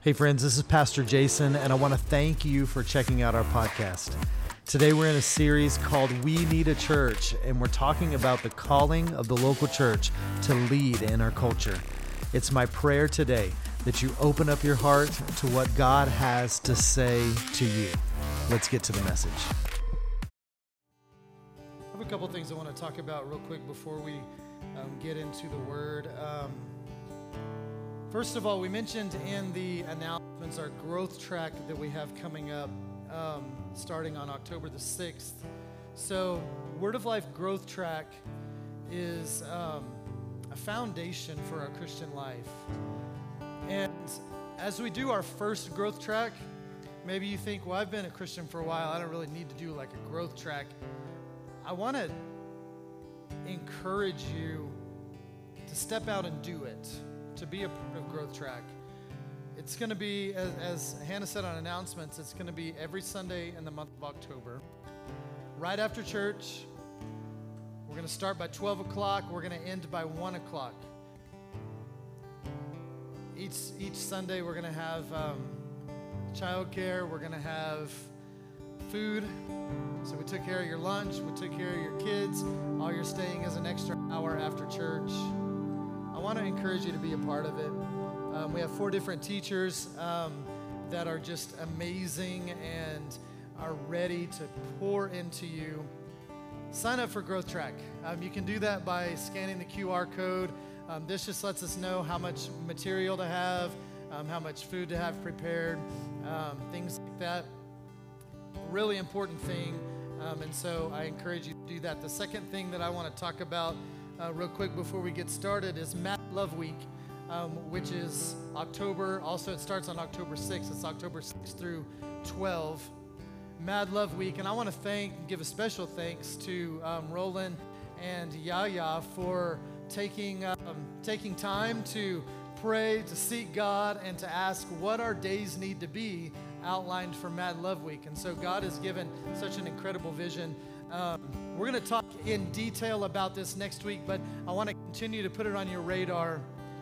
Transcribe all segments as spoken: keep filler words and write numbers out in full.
Hey friends, this is Pastor Jason, and I want to thank you for checking out our podcast. Today we're in a series called We Need a Church, and we're talking about the calling of the local church to lead in our culture. It's my prayer today that you open up your heart to what God has to say to you. Let's get to the message. I have a couple things I want to talk about real quick before we um, get into the Word. Um, First of all, we mentioned in the announcements our growth track that we have coming up um, starting on October the sixth. So Word of Life growth track is um, a foundation for our Christian life. And as we do our first growth track, maybe you think, well, I've been a Christian for a while. I don't really need to do like a growth track. I want to encourage you to step out and do it. To be a part of Growth Track. It's going to be, as, as Hannah said on announcements, it's going to be every Sunday in the month of October. Right after church, we're going to start by twelve o'clock. We're going to end by one o'clock. Each, each Sunday, we're going to have um, childcare. We're going to have food. So we took care of your lunch. We took care of your kids. All you're staying is an extra hour after church. I want to encourage you to be a part of it. Um, we have four different teachers um, that are just amazing and are ready to pour into you. Sign up for Growth Track. Um, you can do that by scanning the Q R code. Um, this just lets us know how much material to have, um, how much food to have prepared, um, things like that. Really important thing. Um, and so I encourage you to do that. The second thing that I want to talk about Uh, real quick before we get started is Mad Love Week, um, which is October. Also, it starts on October sixth. It's October sixth through twelfth. Mad Love Week. And I want to thank, give a special thanks to um, Roland and Yaya for taking, um, taking time to pray, to seek God, and to ask what our days need to be outlined for Mad Love Week. And so God has given such an incredible vision. Um, we're going to talk in detail about this next week, but I want to continue to put it on your radar.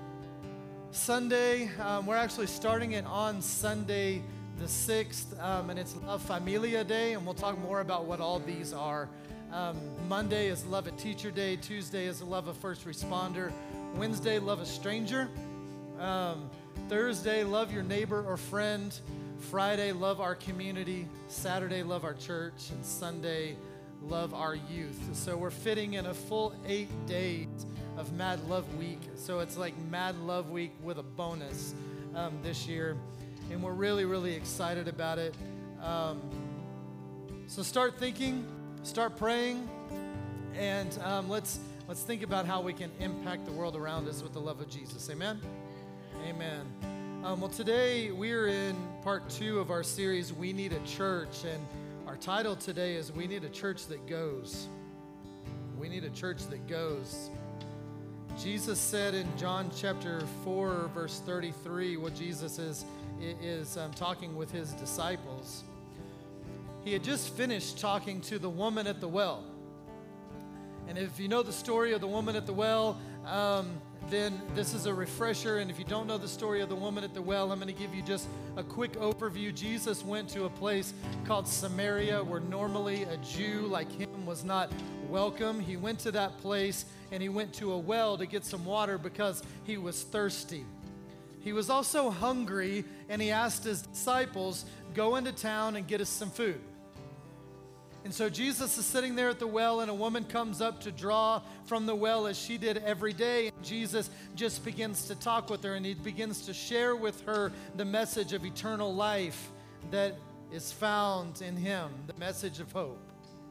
Sunday, um, we're actually starting it on Sunday the sixth, um, and it's Love Familia Day, and we'll talk more about what all these are. Um, Monday is Love a Teacher Day. Tuesday is Love a First Responder. Wednesday, Love a Stranger. Um, Thursday, Love Your Neighbor or Friend. Friday, Love Our Community. Saturday, Love Our Church. And Sunday, Love Our Youth. So we're fitting in a full eight days of Mad Love Week. So it's like Mad Love Week with a bonus um, this year. And we're really, really excited about it. Um, so start thinking, start praying, and um, let's let's think about how we can impact the world around us with the love of Jesus. Amen? Amen. Um, well, today we're in part two of our series, We Need a Church, and our title today is We Need a Church That Goes. We need a church that goes. Jesus said in John chapter four, verse thirty-three, what Jesus is, is um, talking with his disciples. He had just finished talking to the woman at the well. And if you know the story of the woman at the well, um, then this is a refresher. And if you don't know the story of the woman at the well, I'm going to give you just a quick overview. Jesus went to a place called Samaria where normally a Jew like him was not welcome. He went to that place and he went to a well to get some water because he was thirsty. He was also hungry, and he asked his disciples, go into town and get us some food. And so Jesus is sitting there at the well, and a woman comes up to draw from the well as she did every day. And Jesus just begins to talk with her, and he begins to share with her the message of eternal life that is found in him, the message of hope.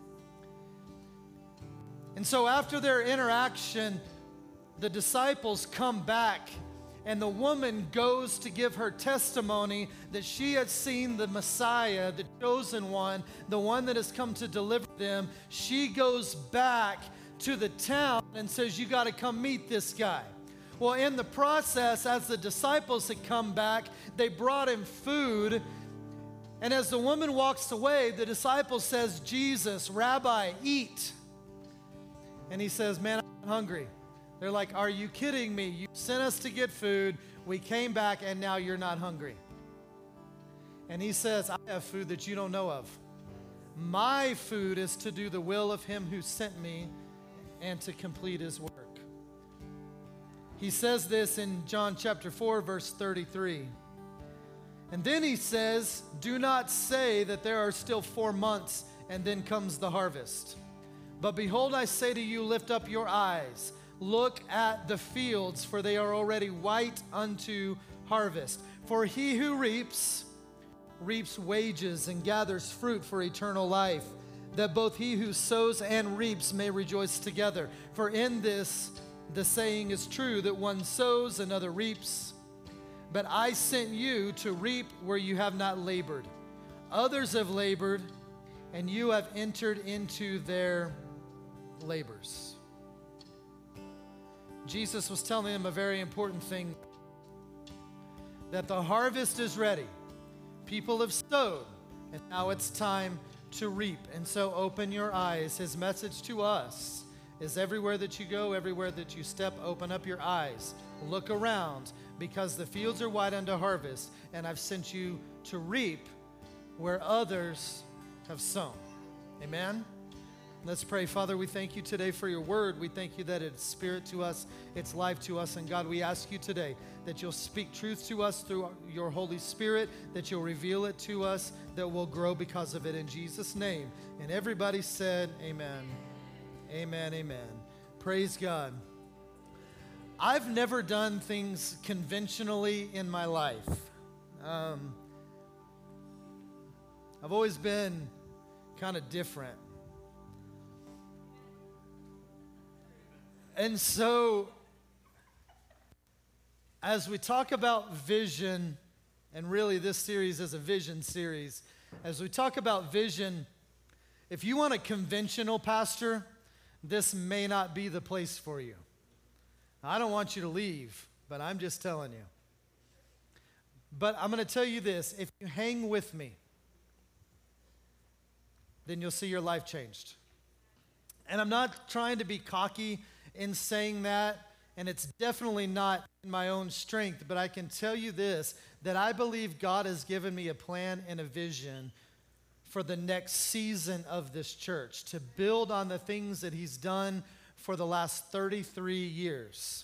And so after their interaction, the disciples come back, and the woman goes to give her testimony that she had seen the Messiah, the chosen one, the one that has come to deliver them. She goes back to the town and says, you got to come meet this guy. Well, in the process, as the disciples had come back, they brought him food. And as the woman walks away, the disciple says, Jesus, Rabbi, eat. And he says, man, I'm hungry. They're like, are you kidding me? You sent us to get food. We came back and now you're not hungry. And he says, I have food that you don't know of. My food is to do the will of him who sent me and to complete his work. He says this in John chapter four, verse thirty-three. And then he says, do not say that there are still four months and then comes the harvest. But behold, I say to you, lift up your eyes. Look at the fields, for they are already white unto harvest. For he who reaps, reaps wages and gathers fruit for eternal life, that both he who sows and reaps may rejoice together. For in this the saying is true, that one sows, another reaps. But I sent you to reap where you have not labored. Others have labored, and you have entered into their labors. Jesus was telling them a very important thing, that the harvest is ready. People have sowed, and now it's time to reap. And so open your eyes. His message to us is everywhere that you go, everywhere that you step, open up your eyes. Look around, because the fields are white unto harvest, and I've sent you to reap where others have sown. Amen? Let's pray. Father, we thank you today for your word. We thank you that it's spirit to us, it's life to us. And God, we ask you today that you'll speak truth to us through your Holy Spirit, that you'll reveal it to us, that we'll grow because of it in Jesus' name. And everybody said, amen. Amen, amen. Praise God. I've never done things conventionally in my life. Um, I've always been kind of different. And so, as we talk about vision, and really this series is a vision series, as we talk about vision, if you want a conventional pastor, this may not be the place for you. I don't want you to leave, but I'm just telling you. But I'm going to tell you this, if you hang with me, then you'll see your life changed. And I'm not trying to be cocky in saying that, and it's definitely not in my own strength, but I can tell you this, that I believe God has given me a plan and a vision for the next season of this church, to build on the things that he's done for the last thirty-three years.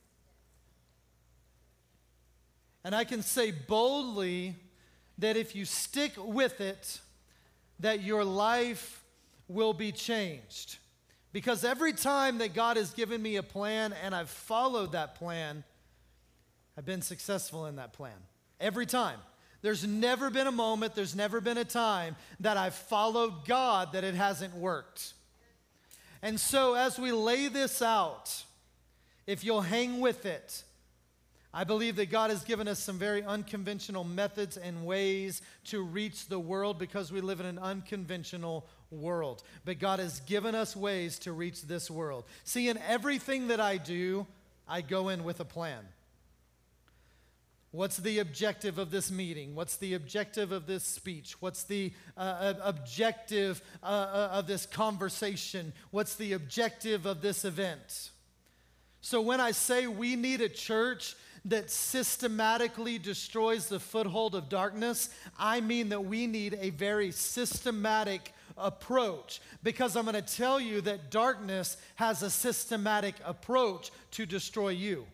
And I can say boldly that if you stick with it, that your life will be changed. Because every time that God has given me a plan and I've followed that plan, I've been successful in that plan. Every time. There's never been a moment, there's never been a time that I've followed God that it hasn't worked. And so as we lay this out, if you'll hang with it, I believe that God has given us some very unconventional methods and ways to reach the world, because we live in an unconventional world. But God has given us ways to reach this world. See, in everything that I do, I go in with a plan. What's the objective of this meeting? What's the objective of this speech? What's the uh, objective uh, uh, of this conversation? What's the objective of this event? So when I say we need a church that systematically destroys the foothold of darkness, I mean that we need a very systematic approach, because I'm going to tell you that darkness has a systematic approach to destroy you.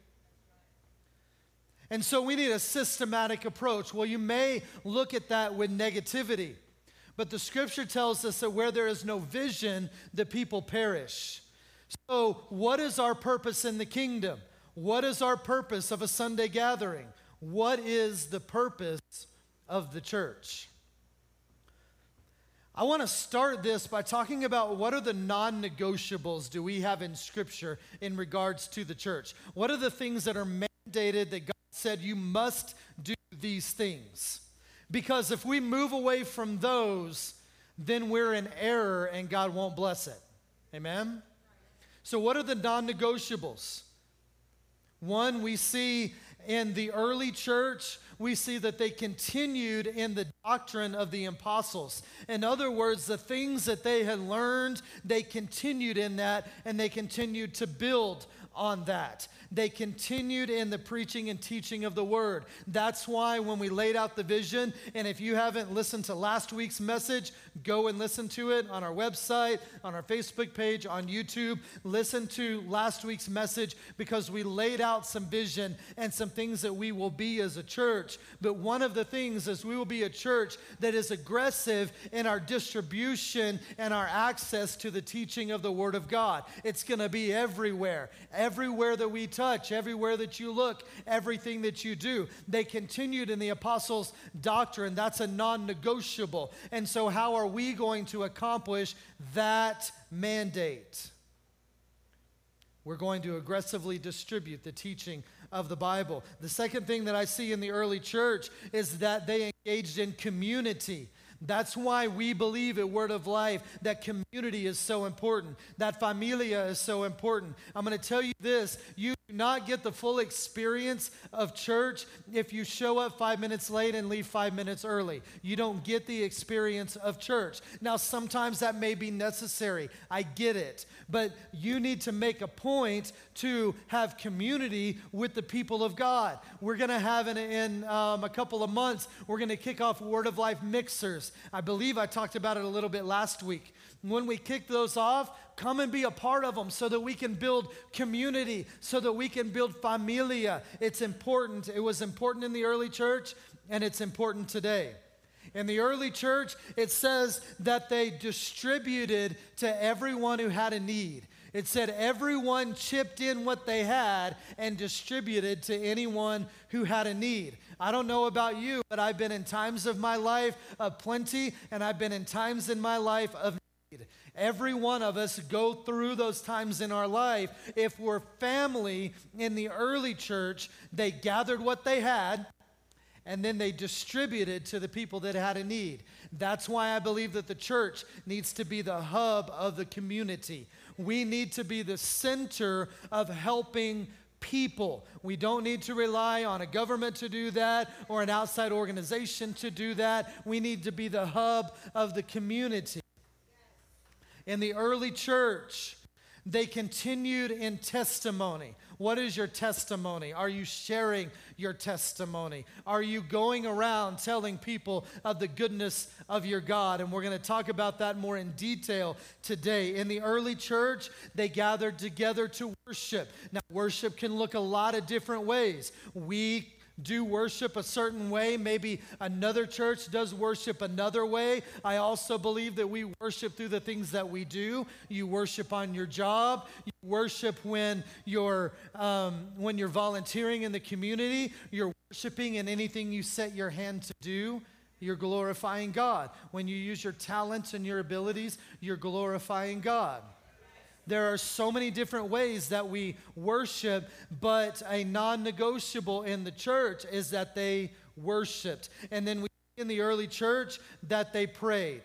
And so we need a systematic approach. Well, you may look at that with negativity, but the scripture tells us that where there is no vision, the people perish. So what is our purpose in the kingdom? What is our purpose of a Sunday gathering? What is the purpose of the church? I want to start this by talking about what are the non-negotiables do we have in Scripture in regards to the church? What are the things that are mandated that God said you must do these things? Because if we move away from those, then we're in error and God won't bless it. Amen? So what are the non-negotiables? One, we see in the early church, we see that they continued in the doctrine of the apostles. In other words, the things that they had learned, they continued in that, and they continued to build on that. They continued in the preaching and teaching of the word. That's why when we laid out the vision, and if you haven't listened to last week's message, go and listen to it on our website, on our Facebook page, on YouTube. Listen to last week's message because we laid out some vision and some things that we will be as a church. But one of the things is we will be a church that is aggressive in our distribution and our access to the teaching of the Word of God. It's going to be everywhere. Everywhere that we touch, everywhere that you look, everything that you do. They continued in the apostles' doctrine. That's a non-negotiable. And so how are we going to accomplish that mandate? We're going to aggressively distribute the teaching of the Bible. The second thing that I see in the early church is that they engaged in community. That's why we believe at Word of Life that community is so important, that familia is so important. I'm going to tell you this, you do not get the full experience of church if you show up five minutes late and leave five minutes early. You don't get the experience of church. Now, sometimes that may be necessary. I get it. But you need to make a point to have community with the people of God. We're going to have in, in um, a couple of months, we're going to kick off Word of Life mixers. I believe I talked about it a little bit last week. When we kick those off, come and be a part of them so that we can build community, so that we can build familia. It's important. It was important in the early church, and it's important today. In the early church, it says that they distributed to everyone who had a need. It said everyone chipped in what they had and distributed to anyone who had a need. I don't know about you, but I've been in times of my life of plenty, and I've been in times in my life of need. Every one of us go through those times in our life. If we're family in the early church, they gathered what they had, and then they distributed to the people that had a need. That's why I believe that the church needs to be the hub of the community. We need to be the center of helping people. We don't need to rely on a government to do that or an outside organization to do that. We need to be the hub of the community. In the early church, they continued in testimony. What is your testimony? Are you sharing your testimony? Are you going around telling people of the goodness of your God? And we're going to talk about that more in detail today. In the early church, they gathered together to worship. Now, worship can look a lot of different ways. We do worship a certain way. Maybe another church does worship another way. I also believe that we worship through the things that we do. You worship on your job. You worship when you're um, when you're volunteering in the community. You're worshiping in anything you set your hand to do. You're glorifying God. When you use your talents and your abilities, you're glorifying God. There are so many different ways that we worship, but a non-negotiable in the church is that they worshiped. And then we see in the early church that they prayed.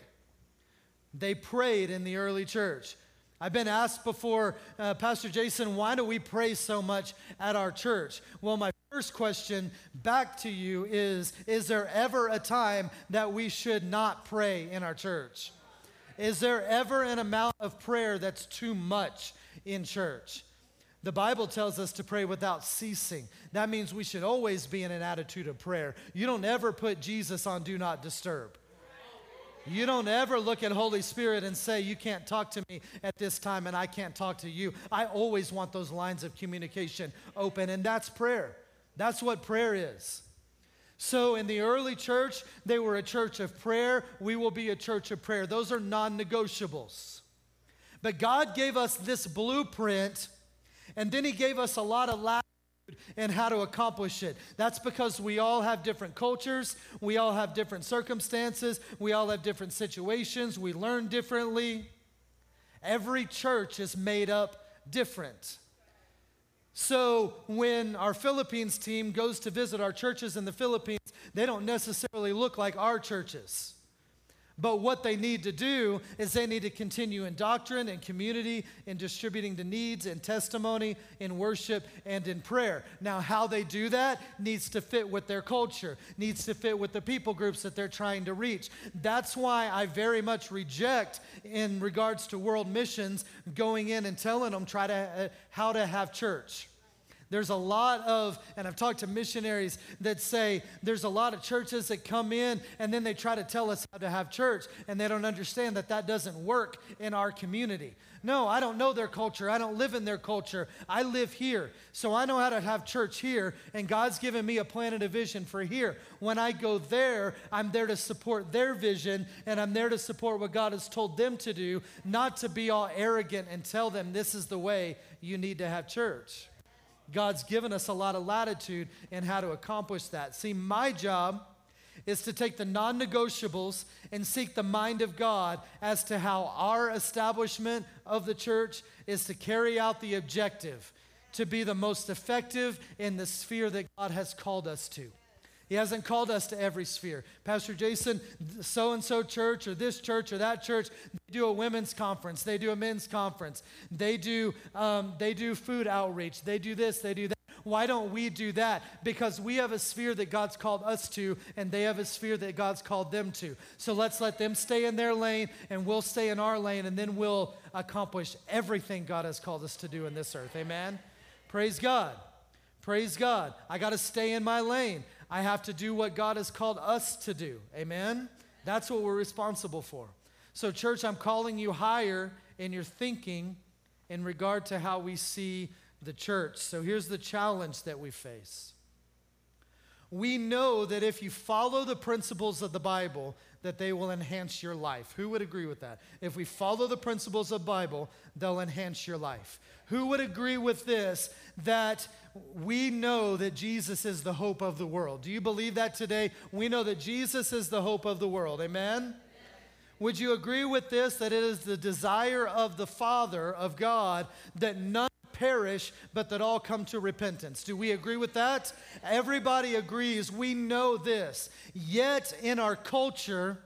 They prayed in the early church. I've been asked before, uh, Pastor Jason, why do we pray so much at our church? Well, my first question back to you is, is there ever a time that we should not pray in our church? Is there ever an amount of prayer that's too much in church? The Bible tells us to pray without ceasing. That means we should always be in an attitude of prayer. You don't ever put Jesus on do not disturb. You don't ever look at Holy Spirit and say, you can't talk to me at this time and I can't talk to you. I always want those lines of communication open, and that's prayer. That's what prayer is. So in the early church, they were a church of prayer. We will be a church of prayer. Those are non-negotiables. But God gave us this blueprint, and then he gave us a lot of latitude in how to accomplish it. That's because we all have different cultures. We all have different circumstances. We all have different situations. We learn differently. Every church is made up different. So when our Philippines team goes to visit our churches in the Philippines, they don't necessarily look like our churches. But what they need to do is they need to continue in doctrine and community, in distributing the needs, in testimony, in worship, and in prayer. Now, how they do that needs to fit with their culture, needs to fit with the people groups that they're trying to reach. That's why I very much reject, in regards to world missions, going in and telling them try to uh, how to have church. There's a lot of, and I've talked to missionaries that say there's a lot of churches that come in and then they try to tell us how to have church, and they don't understand that that doesn't work in our community. No, I don't know their culture. I don't live in their culture. I live here. So I know how to have church here, and God's given me a plan and a vision for here. When I go there, I'm there to support their vision, and I'm there to support what God has told them to do, not to be all arrogant and tell them this is the way you need to have church. God's given us a lot of latitude in how to accomplish that. See, my job is to take the non-negotiables and seek the mind of God as to how our establishment of the church is to carry out the objective, to be the most effective in the sphere that God has called us to. He hasn't called us to every sphere. Pastor Jason, so-and-so church or this church or that church, they do a women's conference. They do a men's conference. They do, um, they do food outreach. They do this, they do that. Why don't we do that? Because we have a sphere that God's called us to, and they have a sphere that God's called them to. So let's let them stay in their lane, and we'll stay in our lane, and then we'll accomplish everything God has called us to do in this earth. Amen? Praise God. Praise God. I got to stay in my lane. I have to do what God has called us to do. Amen? That's what we're responsible for. So, church, I'm calling you higher in your thinking in regard to how we see the church. So here's the challenge that we face. We know that if you follow the principles of the Bible, that they will enhance your life. Who would agree with that? If we follow the principles of the Bible, they'll enhance your life. Who would agree with this, that we know that Jesus is the hope of the world? Do you believe that today? We know that Jesus is the hope of the world. Amen? Amen. Would you agree with this, that it is the desire of the Father, of God, that none perish, but that all come to repentance? Do we agree with that? Everybody agrees. We know this. Yet in our culture,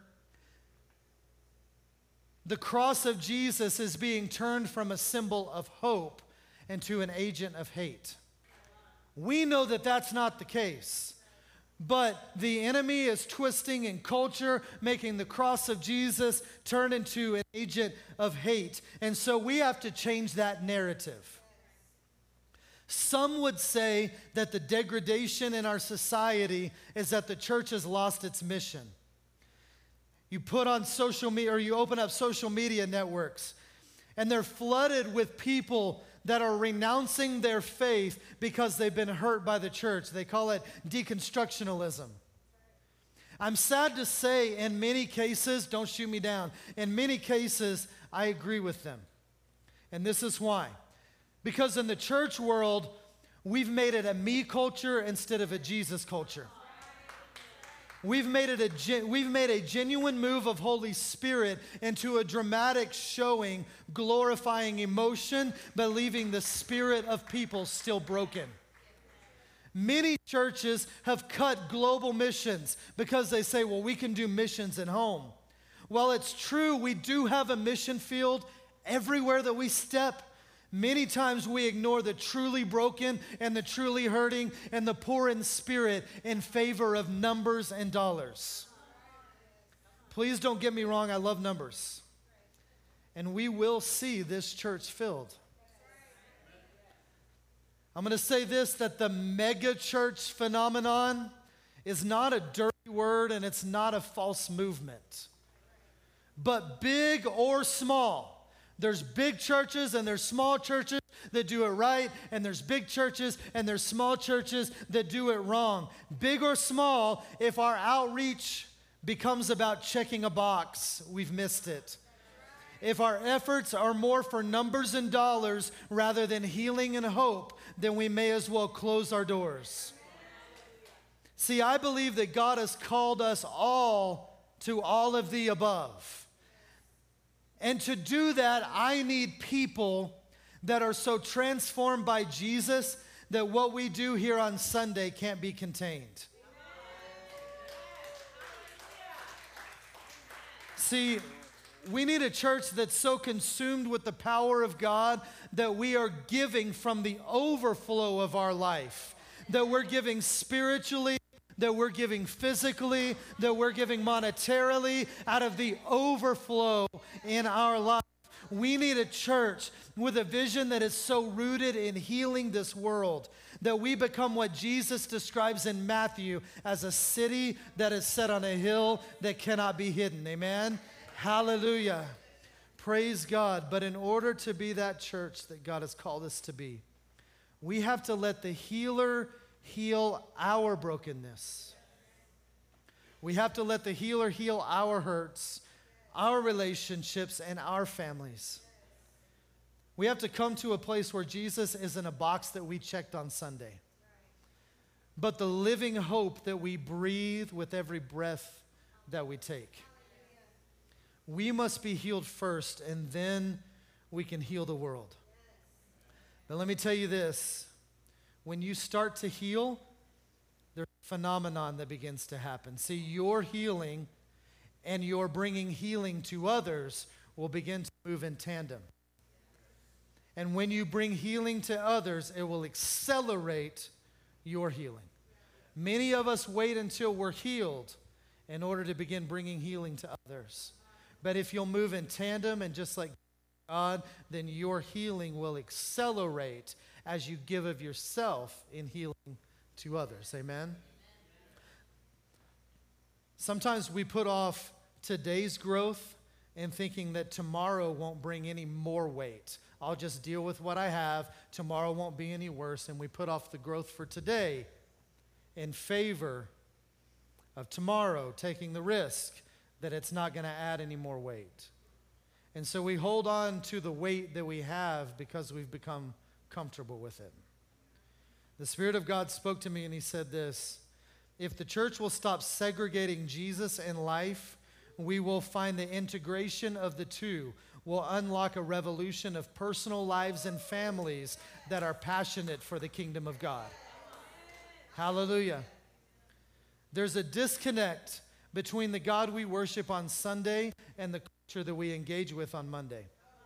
the cross of Jesus is being turned from a symbol of hope into an agent of hate. We know that that's not the case. But the enemy is twisting in culture, making the cross of Jesus turn into an agent of hate. And so we have to change that narrative. Some would say that the degradation in our society is that the church has lost its mission. You put on social media, or you open up social media networks, and they're flooded with people that are renouncing their faith because they've been hurt by the church. They call it deconstructionalism. I'm sad to say, in many cases, don't shoot me down, in many cases, I agree with them. And this is why. Because in the church world, we've made it a me culture instead of a Jesus culture. We've made it a gen- we've made a genuine move of Holy Spirit into a dramatic showing, glorifying emotion, but leaving the spirit of people still broken. Many churches have cut global missions because they say, well, we can do missions at home. Well, it's true, we do have a mission field everywhere that we step. Many times we ignore the truly broken and the truly hurting and the poor in spirit in favor of numbers and dollars. Please don't get me wrong, I love numbers. And we will see this church filled. I'm going to say this, that the mega church phenomenon is not a dirty word and it's not a false movement. But big or small, there's big churches and there's small churches that do it right, and there's big churches and there's small churches that do it wrong. Big or small, if our outreach becomes about checking a box, we've missed it. If our efforts are more for numbers and dollars rather than healing and hope, then we may as well close our doors. See, I believe that God has called us all to all of the above. And to do that, I need people that are so transformed by Jesus that what we do here on Sunday can't be contained. See, we need a church that's so consumed with the power of God that we are giving from the overflow of our life, that we're giving spiritually, that we're giving physically, that we're giving monetarily out of the overflow in our life. We need a church with a vision that is so rooted in healing this world that we become what Jesus describes in Matthew as a city that is set on a hill that cannot be hidden. Amen? Hallelujah. Praise God. But in order to be that church that God has called us to be, we have to let the healer heal our brokenness. We have to let the healer heal our hurts, our relationships, and our families. We have to come to a place where Jesus isn't a box that we checked on Sunday, but the living hope that we breathe with every breath that we take. We must be healed first, and then we can heal the world. But let me tell you this. When you start to heal, there's a phenomenon that begins to happen. See, your healing and your bringing healing to others will begin to move in tandem. And when you bring healing to others, it will accelerate your healing. Many of us wait until we're healed in order to begin bringing healing to others. But if you'll move in tandem and just like God, then your healing will accelerate as you give of yourself in healing to others. Amen? Sometimes we put off today's growth and thinking that tomorrow won't bring any more weight. I'll just deal with what I have. Tomorrow won't be any worse. And we put off the growth for today in favor of tomorrow, taking the risk that it's not going to add any more weight. And so we hold on to the weight that we have because we've become comfortable with it. The Spirit of God spoke to me and he said this: if the church will stop segregating Jesus and life, we will find the integration of the two will unlock a revolution of personal lives and families that are passionate for the kingdom of God. Hallelujah. There's a disconnect between the God we worship on Sunday and the culture that we engage with on Monday.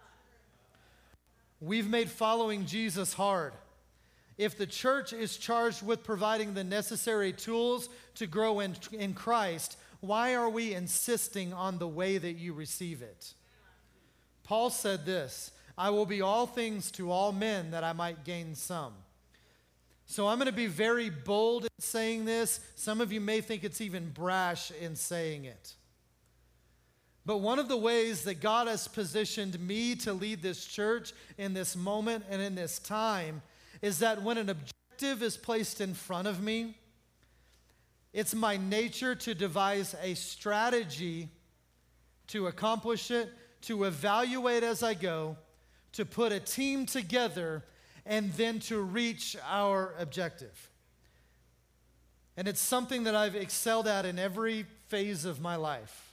We've made following Jesus hard. If the church is charged with providing the necessary tools to grow in, in Christ, why are we insisting on the way that you receive it? Paul said this: I will be all things to all men that I might gain some. So I'm going to be very bold in saying this. Some of you may think it's even brash in saying it. But one of the ways that God has positioned me to lead this church in this moment and in this time is that when an objective is placed in front of me, it's my nature to devise a strategy to accomplish it, to evaluate as I go, to put a team together, and then to reach our objective. And it's something that I've excelled at in every phase of my life.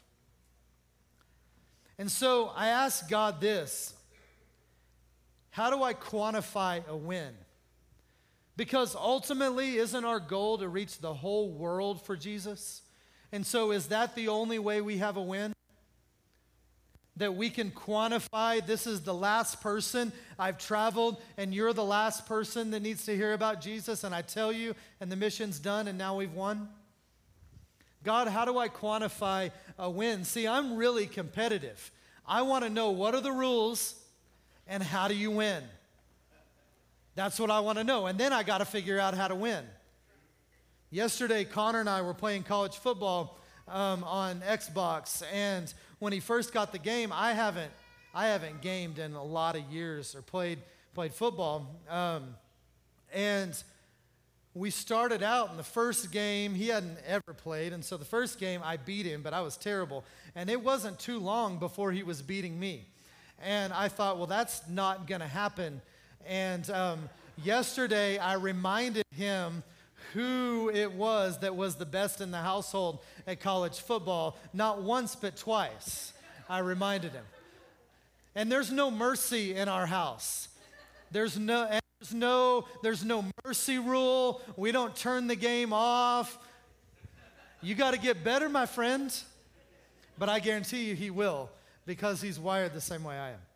And so I asked God this: how do I quantify a win? Because ultimately, isn't our goal to reach the whole world for Jesus? And so is that the only way we have a win? That we can quantify, this is the last person I've traveled, and you're the last person that needs to hear about Jesus, and I tell you, and the mission's done, and now we've won? God, how do I quantify a win? See, I'm really competitive. I want to know what are the rules, and how do you win? That's what I want to know, and then I got to figure out how to win. Yesterday, Connor and I were playing college football um, on Xbox, and when he first got the game, I haven't, I haven't gamed in a lot of years or played played football, um, and we started out in the first game. He hadn't ever played, and so the first game I beat him, but I was terrible, and it wasn't too long before he was beating me, and I thought, well, that's not going to happen. And um, yesterday, I reminded him who it was that was the best in the household at college football. Not once, but twice, I reminded him. And there's no mercy in our house. There's no, there's no, there's no mercy rule. We don't turn the game off. You got to get better, my friend. But I guarantee you he will, because he's wired the same way I am.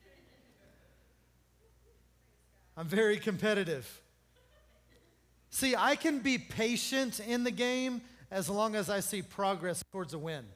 I'm very competitive. See, I can be patient in the game as long as I see progress towards a win.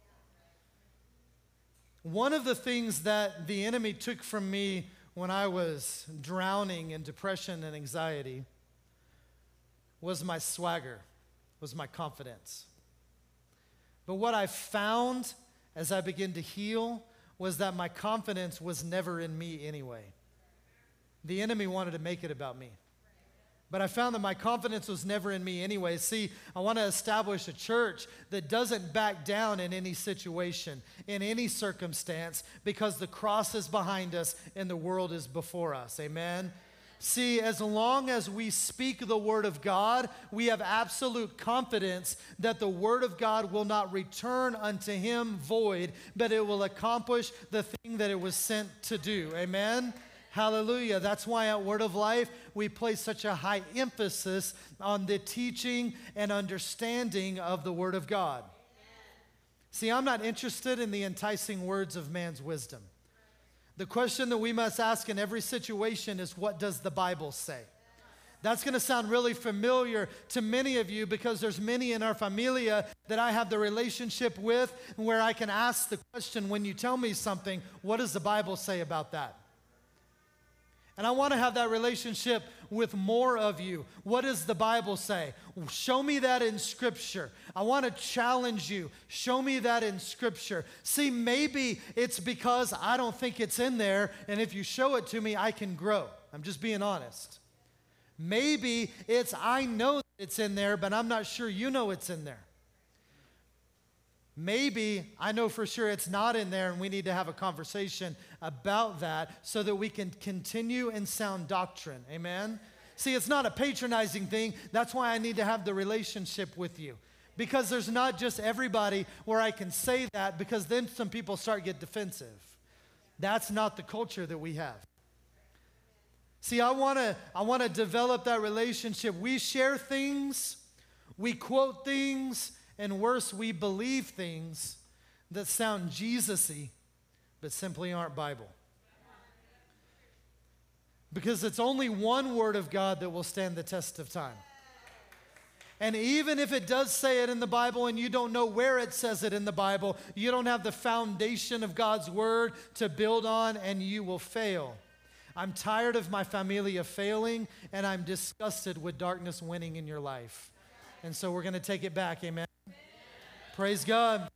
One of the things that the enemy took from me when I was drowning in depression and anxiety was my swagger, was my confidence. But what I found as I began to heal was that my confidence was never in me anyway. The enemy wanted to make it about me. But I found that my confidence was never in me anyway. See, I want to establish a church that doesn't back down in any situation, in any circumstance, because the cross is behind us and the world is before us. Amen? See, as long as we speak the word of God, we have absolute confidence that the word of God will not return unto him void, but it will accomplish the thing that it was sent to do. Amen? Hallelujah. That's why at Word of Life, we place such a high emphasis on the teaching and understanding of the Word of God. Amen. See, I'm not interested in the enticing words of man's wisdom. The question that we must ask in every situation is, what does the Bible say? That's going to sound really familiar to many of you because there's many in our familia that I have the relationship with where I can ask the question, when you tell me something, what does the Bible say about that? And I want to have that relationship with more of you. What does the Bible say? Show me that in Scripture. I want to challenge you. Show me that in Scripture. See, maybe it's because I don't think it's in there, and if you show it to me, I can grow. I'm just being honest. Maybe it's I know it's in there, but I'm not sure you know it's in there. Maybe I know for sure it's not in there, and we need to have a conversation about that so that we can continue in sound doctrine. Amen? See, it's not a patronizing thing. That's why I need to have the relationship with you. Because there's not just everybody where I can say that, because then some people start to get defensive. That's not the culture that we have. See, I want to I want to develop that relationship. We share things, we quote things, and worse, we believe things that sound Jesus-y, but simply aren't Bible. Because it's only one word of God that will stand the test of time. And even if it does say it in the Bible and you don't know where it says it in the Bible, you don't have the foundation of God's word to build on, and you will fail. I'm tired of my familia failing, and I'm disgusted with darkness winning in your life. And so we're going to take it back, amen? Praise God.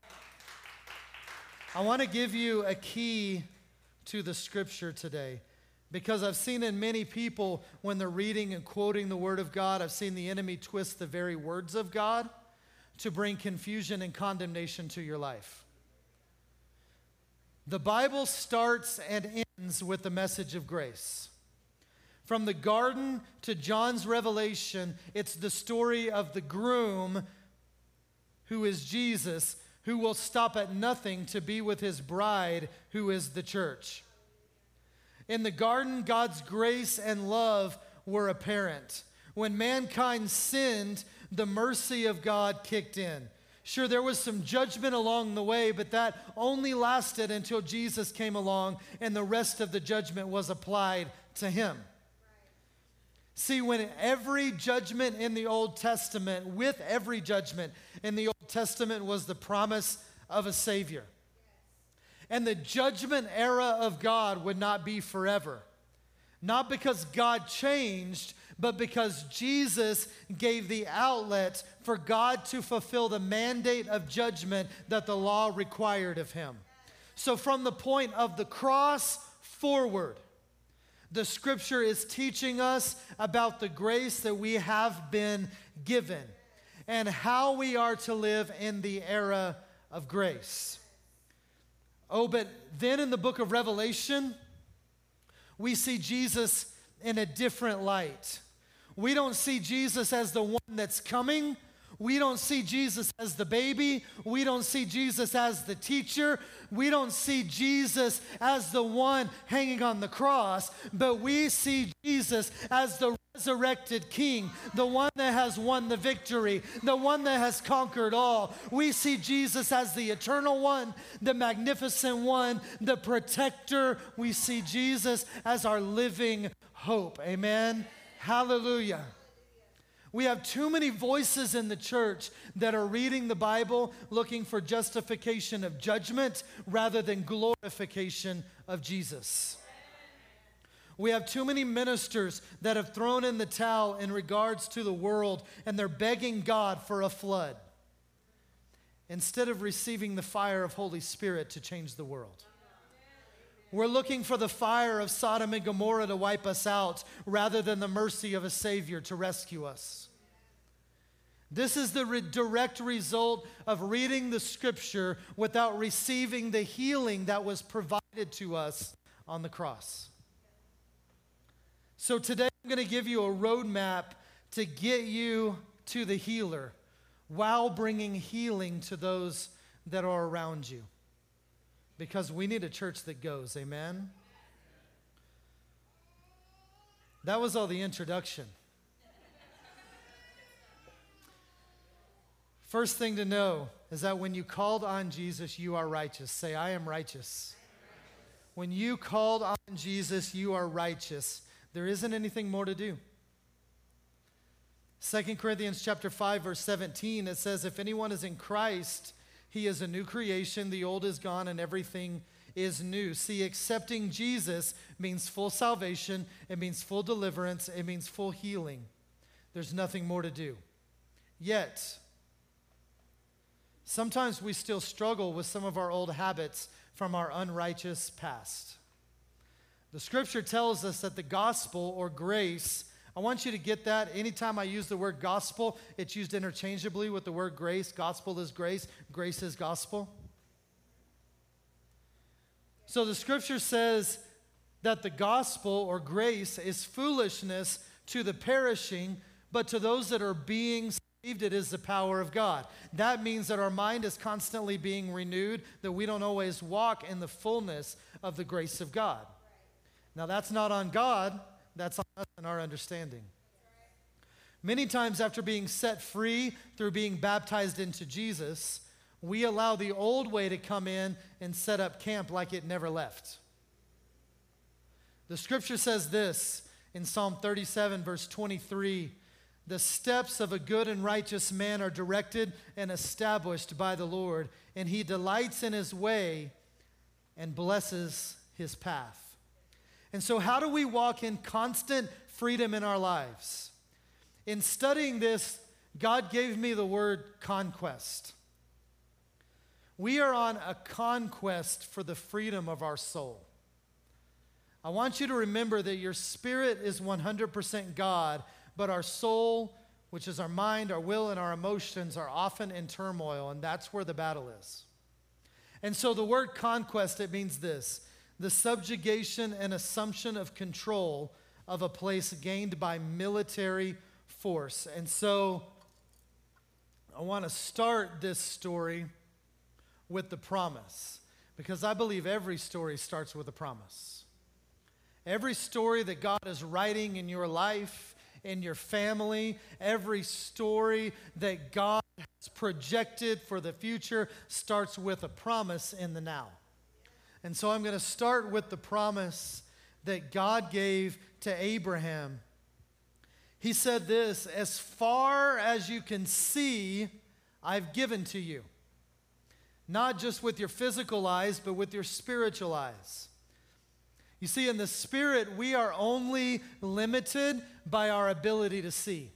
I want to give you a key to the Scripture today, because I've seen in many people when they're reading and quoting the Word of God, I've seen the enemy twist the very words of God to bring confusion and condemnation to your life. The Bible starts and ends with the message of grace. From the garden to John's revelation, it's the story of the groom, who is Jesus, who will stop at nothing to be with his bride, who is the church. In the garden, God's grace and love were apparent. When mankind sinned, the mercy of God kicked in. Sure, there was some judgment along the way, but that only lasted until Jesus came along and the rest of the judgment was applied to him. See, when every judgment in the Old Testament, with every judgment in the Old Testament was the promise of a Savior. And the judgment era of God would not be forever. Not because God changed, but because Jesus gave the outlet for God to fulfill the mandate of judgment that the law required of him. So from the point of the cross forward, the Scripture is teaching us about the grace that we have been given and how we are to live in the era of grace. Oh, but then in the book of Revelation, we see Jesus in a different light. We don't see Jesus as the one that's coming. We don't see Jesus as the baby. We don't see Jesus as the teacher. We don't see Jesus as the one hanging on the cross, but we see Jesus as the resurrected King, the one that has won the victory, the one that has conquered all. We see Jesus as the eternal one, the magnificent one, the protector. We see Jesus as our living hope. Amen. Hallelujah. We have too many voices in the church that are reading the Bible looking for justification of judgment rather than glorification of Jesus. We have too many ministers that have thrown in the towel in regards to the world, and they're begging God for a flood instead of receiving the fire of Holy Spirit to change the world. We're looking for the fire of Sodom and Gomorrah to wipe us out rather than the mercy of a Savior to rescue us. This is the re- direct result of reading the Scripture without receiving the healing that was provided to us on the cross. So today I'm going to give you a roadmap to get you to the healer while bringing healing to those that are around you. Because we need a church that goes, amen? That was all the introduction. First thing to know is that when you called on Jesus, you are righteous. Say, I am righteous. When you called on Jesus, you are righteous. There isn't anything more to do. Second Corinthians chapter five, verse seventeen, it says, if anyone is in Christ, he is a new creation, the old is gone, and everything is new. See, accepting Jesus means full salvation, it means full deliverance, it means full healing. There's nothing more to do. Yet, sometimes we still struggle with some of our old habits from our unrighteous past. The Scripture tells us that the gospel or grace, I want you to get that. Anytime I use the word gospel, it's used interchangeably with the word grace. Gospel is grace. Grace is gospel. So the Scripture says that the gospel or grace is foolishness to the perishing, but to those that are being saved, it is the power of God. That means that our mind is constantly being renewed, that we don't always walk in the fullness of the grace of God. Now, that's not on God. That's on us and our understanding. Many times after being set free through being baptized into Jesus, we allow the old way to come in and set up camp like it never left. The Scripture says this in Psalm thirty-seven, verse twenty-three, the steps of a good and righteous man are directed and established by the Lord, and he delights in his way and blesses his path. And so how do we walk in constant freedom in our lives? In studying this, God gave me the word conquest. We are on a conquest for the freedom of our soul. I want you to remember that your spirit is one hundred percent God, but our soul, which is our mind, our will, and our emotions, are often in turmoil, and that's where the battle is. And so the word conquest, it means this: the subjugation and assumption of control of a place gained by military force. And so I want to start this story with the promise, because I believe every story starts with a promise. Every story that God is writing in your life, in your family, every story that God has projected for the future starts with a promise in the now. And so I'm going to start with the promise that God gave to Abraham. He said this, as far as you can see, I've given to you. Not just with your physical eyes, but with your spiritual eyes. You see, in the spirit, we are only limited by our ability to see.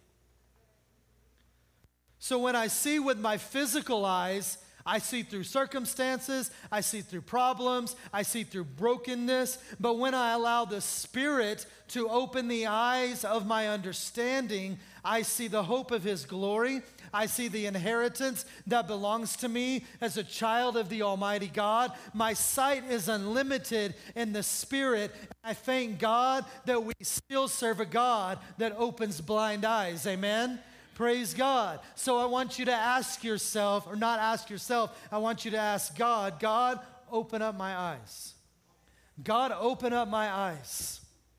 So when I see with my physical eyes, I see through circumstances, I see through problems, I see through brokenness. But when I allow the Spirit to open the eyes of my understanding, I see the hope of His glory. I see the inheritance that belongs to me as a child of the Almighty God. My sight is unlimited in the Spirit. I thank God that we still serve a God that opens blind eyes. Amen? Praise God. So I want you to ask yourself, or not ask yourself, I want you to ask God, God, open up my eyes. God, open up my eyes.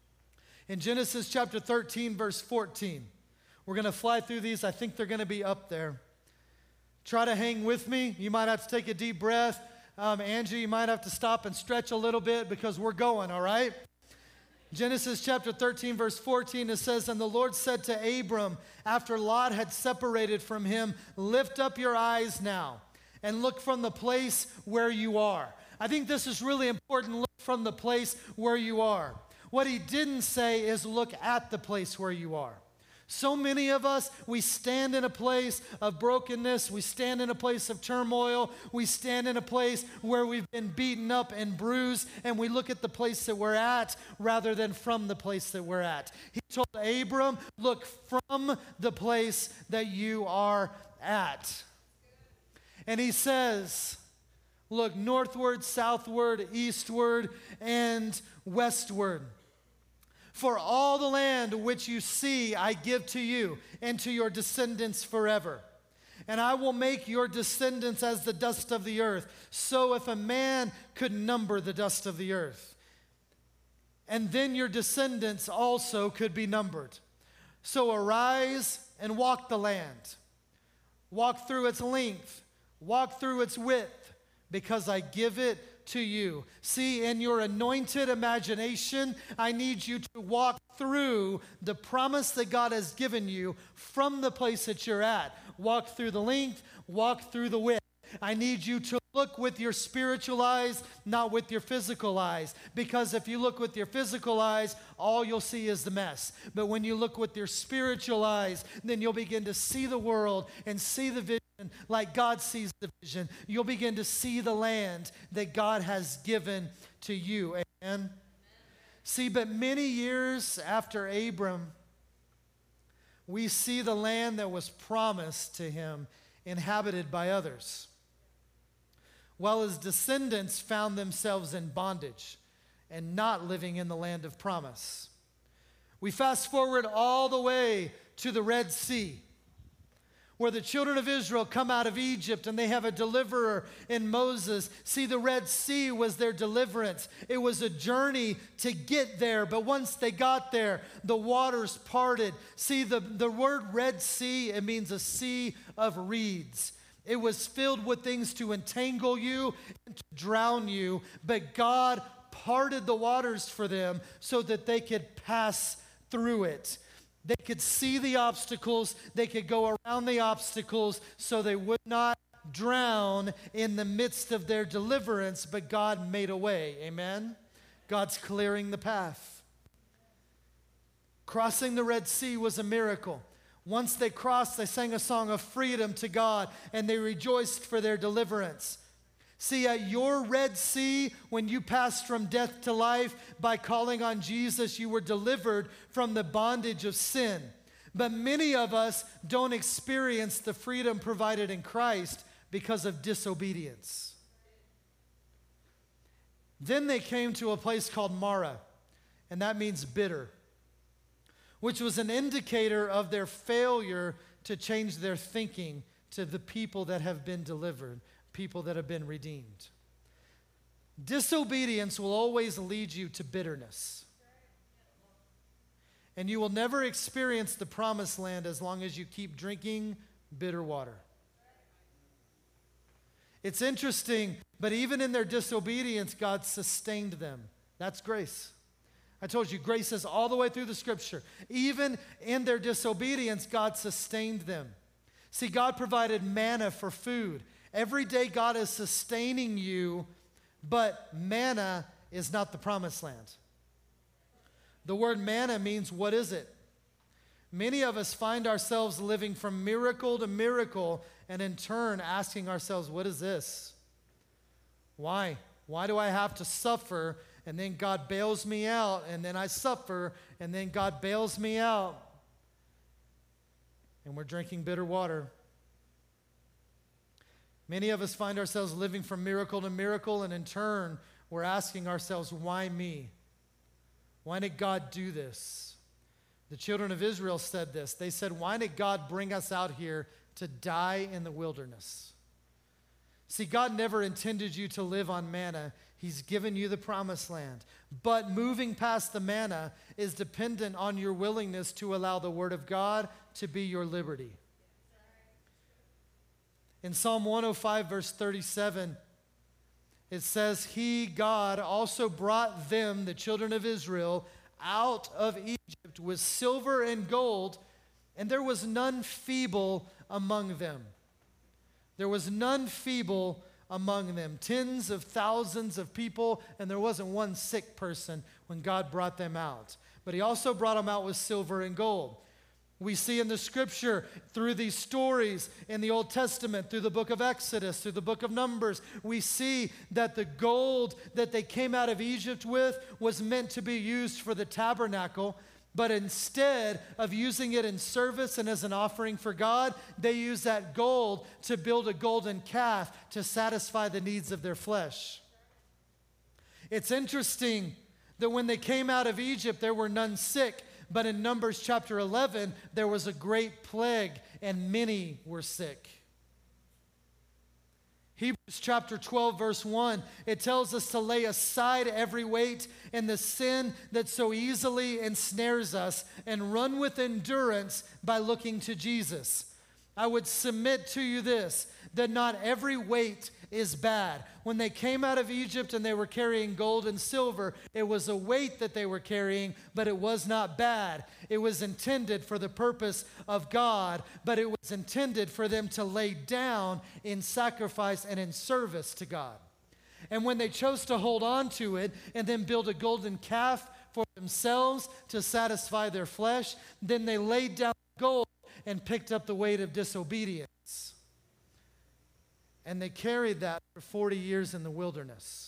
In Genesis chapter thirteen, verse fourteen, we're going to fly through these. I think they're going to be up there. Try to hang with me. You might have to take a deep breath. Um, Angie, you might have to stop and stretch a little bit because we're going, all right? Genesis chapter thirteen, verse fourteen, it says, "And the Lord said to Abram, after Lot had separated from him, lift up your eyes now and look from the place where you are." I think this is really important, look from the place where you are. What he didn't say is look at the place where you are. So many of us, we stand in a place of brokenness. We stand in a place of turmoil. We stand in a place where we've been beaten up and bruised, and we look at the place that we're at rather than from the place that we're at. He told Abram, look from the place that you are at. And he says, look northward, southward, eastward, and westward. "For all the land which you see I give to you and to your descendants forever. And I will make your descendants as the dust of the earth, so if a man could number the dust of the earth. And then your descendants also could be numbered. So arise and walk the land. Walk through its length, walk through its width, because I give it to you." See, in your anointed imagination, I need you to walk through the promise that God has given you from the place that you're at. Walk through the length, walk through the width. I need you to look with your spiritual eyes, not with your physical eyes. Because if you look with your physical eyes, all you'll see is the mess. But when you look with your spiritual eyes, then you'll begin to see the world and see the vision like God sees the vision. You'll begin to see the land that God has given to you. Amen? Amen. See, but many years after Abram, we see the land that was promised to him inhabited by others, while his descendants found themselves in bondage and not living in the land of promise. We fast forward all the way to the Red Sea, where the children of Israel come out of Egypt and they have a deliverer in Moses. See, the Red Sea was their deliverance. It was a journey to get there, but once they got there, the waters parted. See, the, the word Red Sea, it means a sea of reeds. It was filled with things to entangle you and to drown you, but God parted the waters for them so that they could pass through it. They could see the obstacles, they could go around the obstacles so they would not drown in the midst of their deliverance, but God made a way. Amen? God's clearing the path. Crossing the Red Sea was a miracle. Once they crossed, they sang a song of freedom to God, and they rejoiced for their deliverance. See, at your Red Sea, when you passed from death to life by calling on Jesus, you were delivered from the bondage of sin. But many of us don't experience the freedom provided in Christ because of disobedience. Then they came to a place called Mara, and that means bitter, which was an indicator of their failure to change their thinking to the people that have been delivered, people that have been redeemed. Disobedience will always lead you to bitterness. And you will never experience the promised land as long as you keep drinking bitter water. It's interesting, but even in their disobedience, God sustained them. That's grace. I told you, grace is all the way through the scripture. Even in their disobedience, God sustained them. See, God provided manna for food. Every day God is sustaining you, but manna is not the promised land. The word manna means, what is it? Many of us find ourselves living from miracle to miracle and in turn asking ourselves, what is this? Why? Why do I have to suffer and then God bails me out and then I suffer and then God bails me out? And we're drinking bitter water. Many of us find ourselves living from miracle to miracle, and in turn, we're asking ourselves, why me? Why did God do this? The children of Israel said this. They said, why did God bring us out here to die in the wilderness? See, God never intended you to live on manna. He's given you the promised land. But moving past the manna is dependent on your willingness to allow the word of God to be your liberty. In Psalm one oh five, verse thirty-seven, it says, He, God, also brought them, the children of Israel, out of Egypt with silver and gold, and there was none feeble among them. There was none feeble among them. Tens of thousands of people, and there wasn't one sick person when God brought them out. But he also brought them out with silver and gold. We see in the scripture, through these stories in the Old Testament, through the book of Exodus, through the book of Numbers, we see that the gold that they came out of Egypt with was meant to be used for the tabernacle. But instead of using it in service and as an offering for God, they used that gold to build a golden calf to satisfy the needs of their flesh. It's interesting that when they came out of Egypt, there were none sick. But in Numbers chapter eleven, there was a great plague and many were sick. Hebrews chapter twelve, verse one, it tells us to lay aside every weight and the sin that so easily ensnares us and run with endurance by looking to Jesus. I would submit to you this, that not every weight is bad. When they came out of Egypt and they were carrying gold and silver, it was a weight that they were carrying, but it was not bad. It was intended for the purpose of God, but it was intended for them to lay down in sacrifice and in service to God. And when they chose to hold on to it and then build a golden calf for themselves to satisfy their flesh, then they laid down gold and picked up the weight of disobedience. And they carried that for forty years in the wilderness.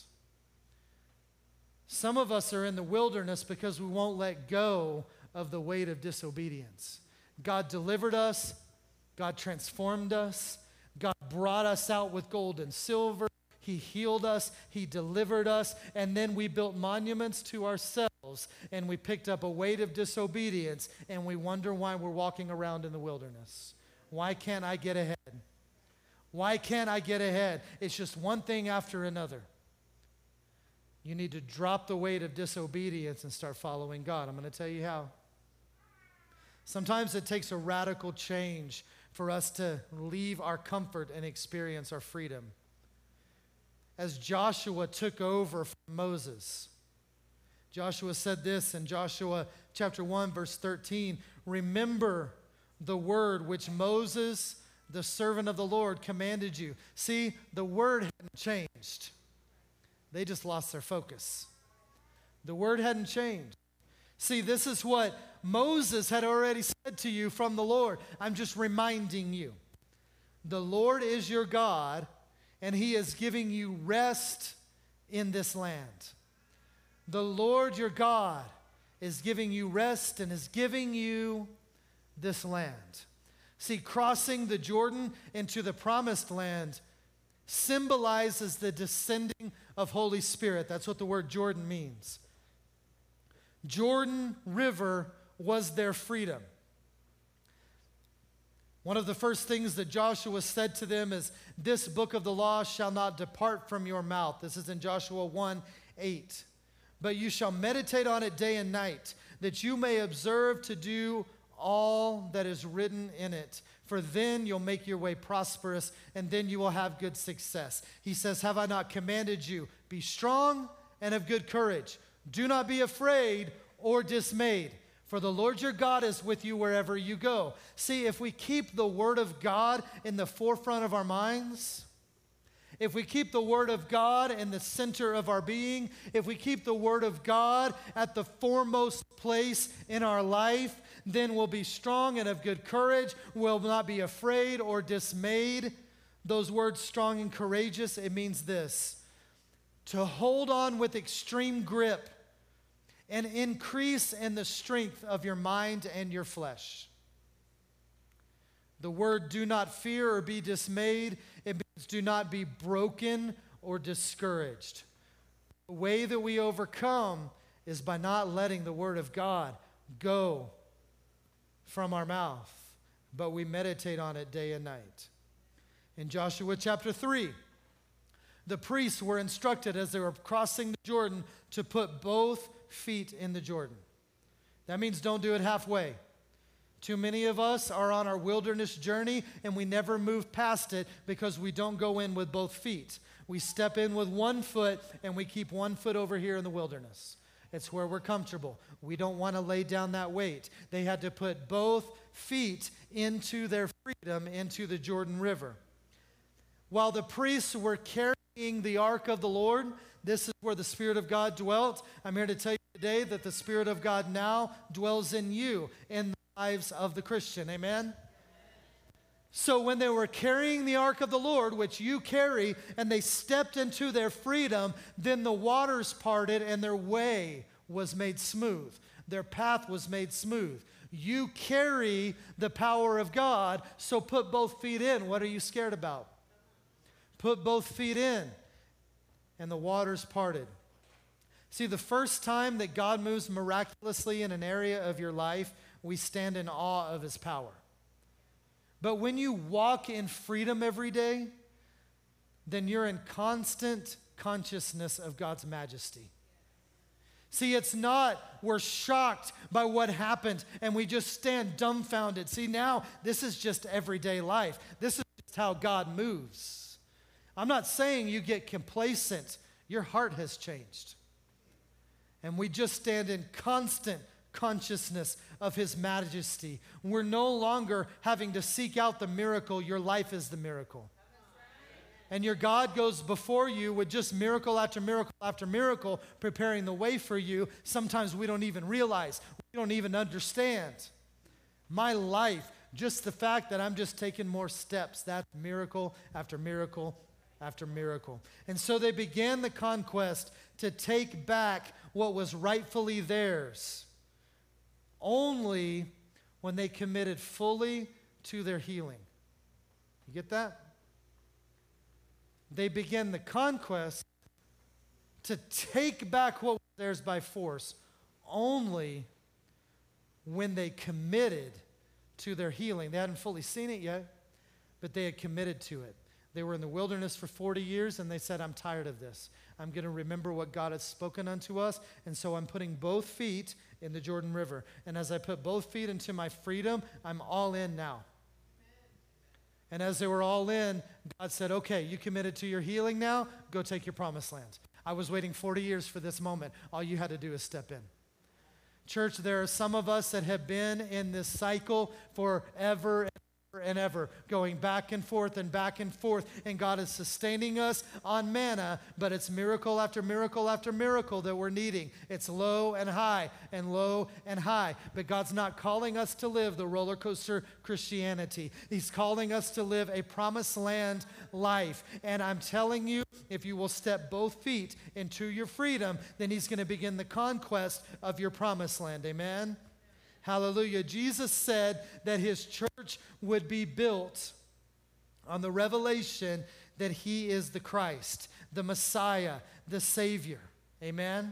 Some of us are in the wilderness because we won't let go of the weight of disobedience. God delivered us. God transformed us. God brought us out with gold and silver. He healed us. He delivered us. And then we built monuments to ourselves. And we picked up a weight of disobedience. And we wonder why we're walking around in the wilderness. Why can't I get ahead? Why can't I get ahead? It's just one thing after another. You need to drop the weight of disobedience and start following God. I'm going to tell you how. Sometimes it takes a radical change for us to leave our comfort and experience our freedom. As Joshua took over from Moses, Joshua said this in Joshua chapter one, verse thirteen, remember the word which Moses, the servant of the Lord, commanded you. See, the word hadn't changed. They just lost their focus. The word hadn't changed. See, this is what Moses had already said to you from the Lord. I'm just reminding you. The Lord is your God, and he is giving you rest in this land. The Lord your God is giving you rest and is giving you this land. See, crossing the Jordan into the promised land symbolizes the descending of Holy Spirit. That's what the word Jordan means. Jordan River was their freedom. One of the first things that Joshua said to them is, this book of the law shall not depart from your mouth. This is in Joshua one eight. But you shall meditate on it day and night, that you may observe to do all that is written in it. For then you'll make your way prosperous, and then you will have good success. He says, have I not commanded you? Be strong and of good courage. Do not be afraid or dismayed, for the Lord your God is with you wherever you go. See, if we keep the word of God in the forefront of our minds, if we keep the word of God in the center of our being, if we keep the word of God at the foremost place in our life, then we'll be strong and of good courage. We'll not be afraid or dismayed. Those words, strong and courageous, it means this: to hold on with extreme grip and increase in the strength of your mind and your flesh. The word do not fear or be dismayed, it means do not be broken or discouraged. The way that we overcome is by not letting the word of God go from our mouth, but we meditate on it day and night. In Joshua chapter three, the priests were instructed as they were crossing the Jordan to put both feet in the Jordan. That means don't do it halfway. Too many of us are on our wilderness journey and we never move past it because we don't go in with both feet. We step in with one foot and we keep one foot over here in the wilderness. It's where we're comfortable. We don't want to lay down that weight. They had to put both feet into their freedom into the Jordan River. While the priests were carrying the ark of the Lord, this is where the Spirit of God dwelt. I'm here to tell you today that the Spirit of God now dwells in you, in the lives of the Christian. Amen? So when they were carrying the ark of the Lord, which you carry, and they stepped into their freedom, then the waters parted and their way was made smooth. Their path was made smooth. You carry the power of God, so put both feet in. What are you scared about? Put both feet in, and the waters parted. See, the first time that God moves miraculously in an area of your life, we stand in awe of his power. But when you walk in freedom every day, then you're in constant consciousness of God's majesty. See, it's not we're shocked by what happened and we just stand dumbfounded. See, now this is just everyday life. This is just how God moves. I'm not saying you get complacent. Your heart has changed. And we just stand in constant consciousness of his majesty. We're no longer having to seek out the miracle. Your life is the miracle. And your God goes before you with just miracle after miracle after miracle, preparing the way for you. Sometimes we don't even realize. We don't even understand. My life, just the fact that I'm just taking more steps, that's miracle after miracle after miracle. And so they began the conquest to take back what was rightfully theirs, only when they committed fully to their healing. You get that? They began the conquest to take back what was theirs by force, only when they committed to their healing. They hadn't fully seen it yet, but they had committed to it. They were in the wilderness for forty years, and they said, I'm tired of this. I'm going to remember what God has spoken unto us, and so I'm putting both feet in the Jordan River. And as I put both feet into my freedom, I'm all in now. And as they were all in, God said, okay, you committed to your healing now, go take your promised land. I was waiting forty years for this moment. All you had to do is step in. Church, there are some of us that have been in this cycle forever and and ever, going back and forth and back and forth, and God is sustaining us on manna, but it's miracle after miracle after miracle that we're needing. It's low and high and low and high, but God's not calling us to live the roller coaster Christianity. He's calling us to live a promised land life, and I'm telling you, if you will step both feet into your freedom, then he's going to begin the conquest of your promised land. Amen? Hallelujah. Jesus said that his church would be built on the revelation that he is the Christ, the Messiah, the Savior. Amen?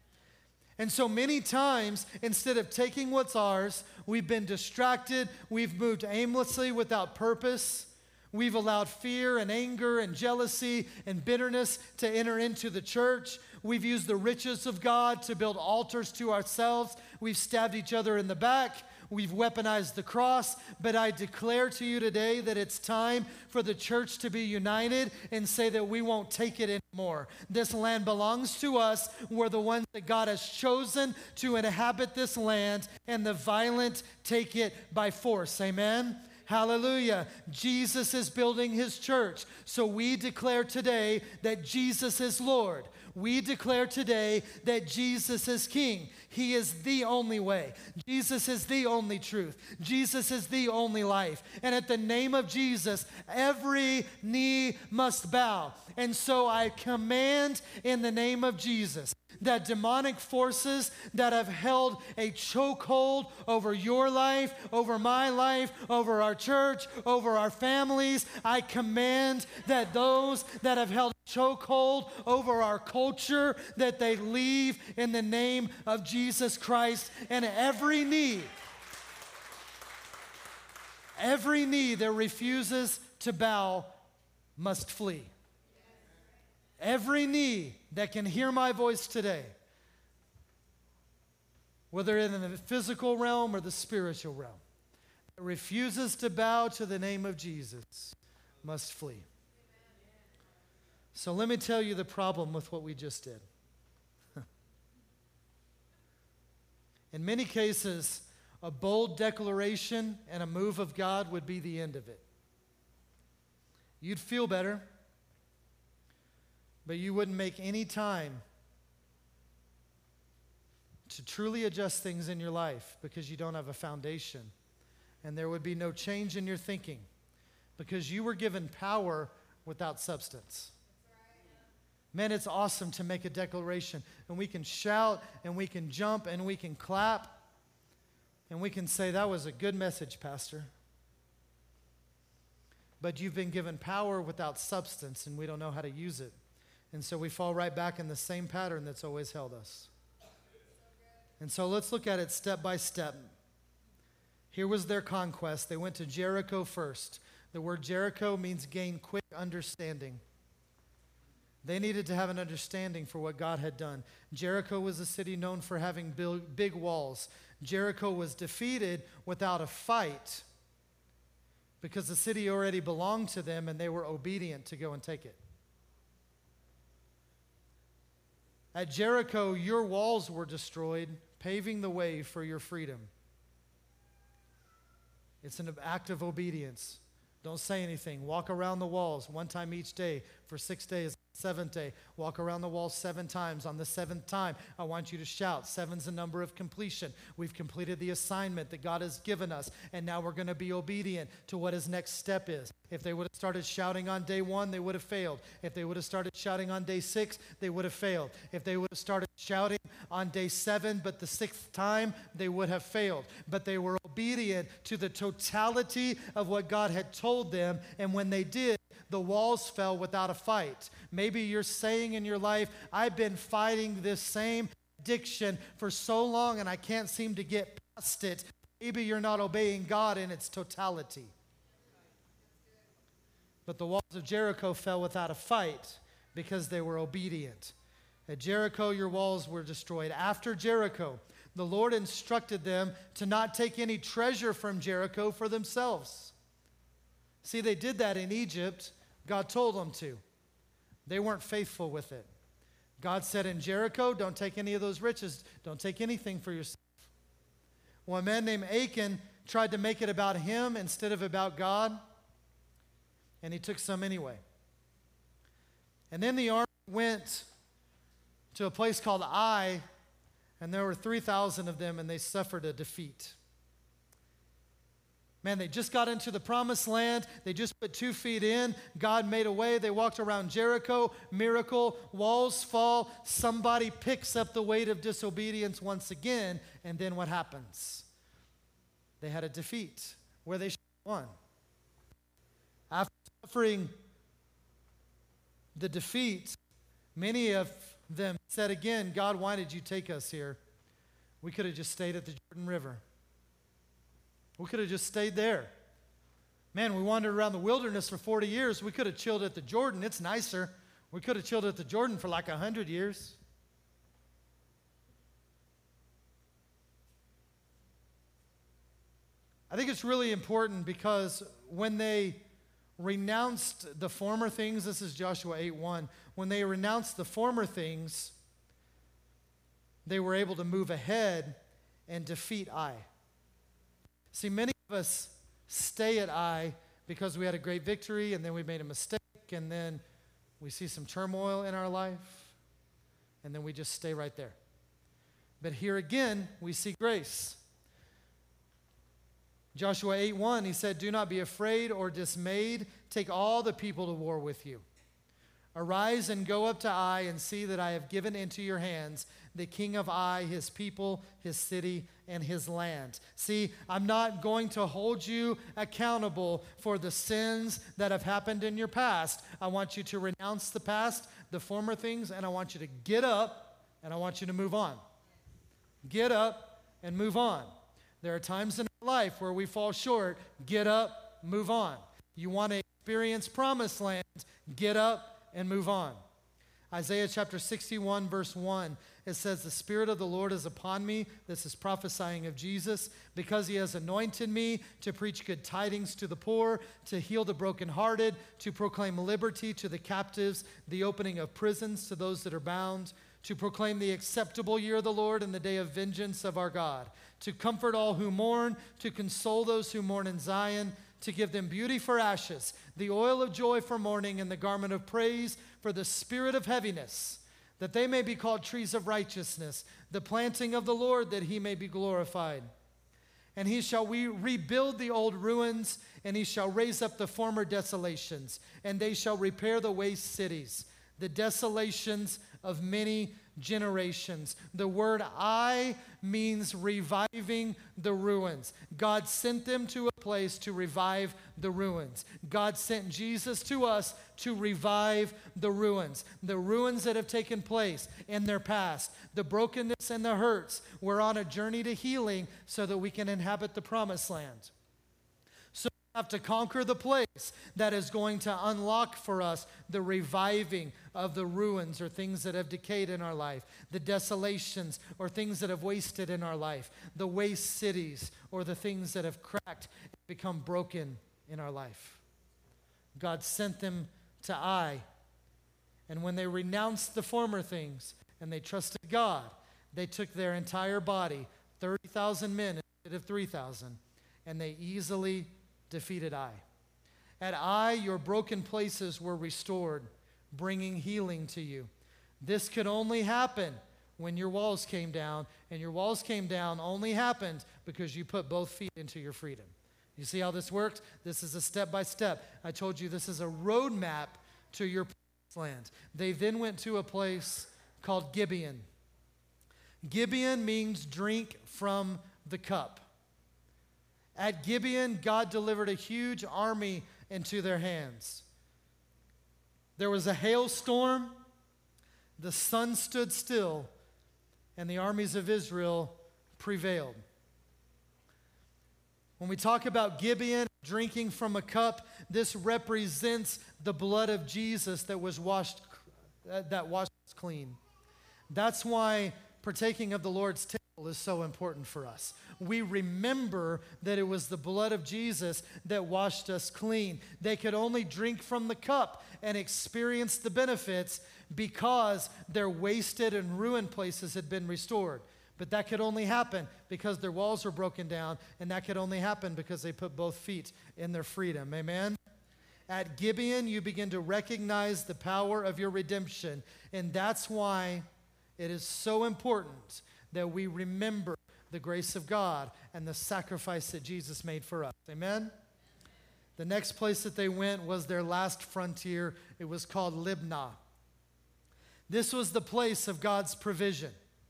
And so many times, instead of taking what's ours, we've been distracted, we've moved aimlessly without purpose. We've allowed fear and anger and jealousy and bitterness to enter into the church. We've used the riches of God to build altars to ourselves. We've stabbed each other in the back. We've weaponized the cross. But I declare to you today that it's time for the church to be united and say that we won't take it anymore. This land belongs to us. We're the ones that God has chosen to inhabit this land, and the violent take it by force. Amen? Hallelujah. Jesus is building his church. So we declare today that Jesus is Lord. We declare today that Jesus is King. He is the only way. Jesus is the only truth. Jesus is the only life. And at the name of Jesus, every knee must bow. And so I command in the name of Jesus that demonic forces that have held a chokehold over your life, over my life, over our church, over our families, I command that those that have held a chokehold over our culture, that they leave in the name of Jesus Christ, and every knee, every knee that refuses to bow must flee. Every knee that can hear my voice today, whether in the physical realm or the spiritual realm, that refuses to bow to the name of Jesus must flee. So let me tell you the problem with what we just did. In many cases, a bold declaration and a move of God would be the end of it. You'd feel better, but you wouldn't make any time to truly adjust things in your life because you don't have a foundation. And there would be no change in your thinking because you were given power without substance. Man, it's awesome to make a declaration, and we can shout, and we can jump, and we can clap, and we can say, that was a good message, Pastor. But you've been given power without substance, and we don't know how to use it. And so we fall right back in the same pattern that's always held us. And so let's look at it step by step. Here was their conquest. They went to Jericho first. The word Jericho means gain quick understanding. They needed to have an understanding for what God had done. Jericho was a city known for having big walls. Jericho was defeated without a fight because the city already belonged to them and they were obedient to go and take it. At Jericho, your walls were destroyed, paving the way for your freedom. It's an act of obedience. Don't say anything. Walk around the walls one time each day for six days. Seventh day, walk around the wall seven times. On the seventh time, I want you to shout. Seven's the number of completion. We've completed the assignment that God has given us, and now we're going to be obedient to what his next step is. If they would have started shouting on day one, they would have failed. If they would have started shouting on day six, they would have failed. If they would have started shouting on day seven, but the sixth time, they would have failed. But they were obedient to the totality of what God had told them, and when they did, the walls fell without a fight. Maybe you're saying in your life, I've been fighting this same addiction for so long and I can't seem to get past it. Maybe you're not obeying God in its totality. But the walls of Jericho fell without a fight because they were obedient. At Jericho, your walls were destroyed. After Jericho, the Lord instructed them to not take any treasure from Jericho for themselves. See, they did that in Egypt. God told them to. They weren't faithful with it. God said in Jericho, don't take any of those riches. Don't take anything for yourself. Well, a man named Achan tried to make it about him instead of about God, and he took some anyway. And then the army went to a place called Ai, and there were three thousand of them, and they suffered a defeat. Man, they just got into the promised land. They just put two feet in. God made a way. They walked around Jericho. Miracle. Walls fall. Somebody picks up the weight of disobedience once again. And then what happens? They had a defeat where they should have won. After suffering the defeat, many of them said again, God, why did you take us here? We could have just stayed at the Jordan River. We could have just stayed there. Man, we wandered around the wilderness for forty years. We could have chilled at the Jordan. It's nicer. We could have chilled at the Jordan for like one hundred years. I think it's really important because when they renounced the former things, this is Joshua eight one, when they renounced the former things, they were able to move ahead and defeat Ai. See, many of us stay at Ai because we had a great victory and then we made a mistake and then we see some turmoil in our life and then we just stay right there. But here again, we see grace. Joshua eight one, he said, do not be afraid or dismayed. Take all the people to war with you. Arise and go up to Ai and see that I have given into your hands the king of Ai, his people, his city, and his land. See, I'm not going to hold you accountable for the sins that have happened in your past. I want you to renounce the past, the former things, and I want you to get up and I want you to move on. Get up and move on. There are times in our life where we fall short. Get up, move on. You want to experience promised land, get up and move on. Isaiah chapter sixty-one, verse one, it says, the Spirit of the Lord is upon me. This is prophesying of Jesus, because he has anointed me to preach good tidings to the poor, to heal the brokenhearted, to proclaim liberty to the captives, the opening of prisons to those that are bound, to proclaim the acceptable year of the Lord and the day of vengeance of our God, to comfort all who mourn, to console those who mourn in Zion, to give them beauty for ashes, the oil of joy for mourning, and the garment of praise for the spirit of heaviness, that they may be called trees of righteousness, the planting of the Lord, that he may be glorified. And he shall we rebuild the old ruins, and he shall raise up the former desolations, and they shall repair the waste cities, the desolations of many generations. The word I means reviving the ruins. God sent them to a place to revive the ruins. God sent Jesus to us to revive the ruins. The ruins that have taken place in their past, the brokenness and the hurts. We're on a journey to healing so that we can inhabit the promised land. Have to conquer the place that is going to unlock for us the reviving of the ruins or things that have decayed in our life, the desolations or things that have wasted in our life, the waste cities or the things that have cracked and become broken in our life. God sent them to Ai, and when they renounced the former things and they trusted God, they took their entire body, thirty thousand men instead of three thousand, and they easily defeated Ai. At Ai, your broken places were restored, bringing healing to you. This could only happen when your walls came down, and your walls came down only happened because you put both feet into your freedom. You see how this works? This is a step by step. I told you this is a roadmap to your promised land. They then went to a place called Gibeon. Gibeon means drink from the cup. At Gibeon, God delivered a huge army into their hands. There was a hailstorm, the sun stood still, and the armies of Israel prevailed. When we talk about Gibeon, drinking from a cup, this represents the blood of Jesus that was washed, that washed us clean. That's why partaking of the Lord's table is so important for us. We remember that it was the blood of Jesus that washed us clean. They could only drink from the cup and experience the benefits because their wasted and ruined places had been restored. But that could only happen because their walls were broken down, and that could only happen because they put both feet in their freedom. Amen? At Gibeon, you begin to recognize the power of your redemption, and that's why it is so important that we remember the grace of God and the sacrifice that Jesus made for us. Amen? The next place that they went was their last frontier. It was called Libnah. This was the place of God's provision.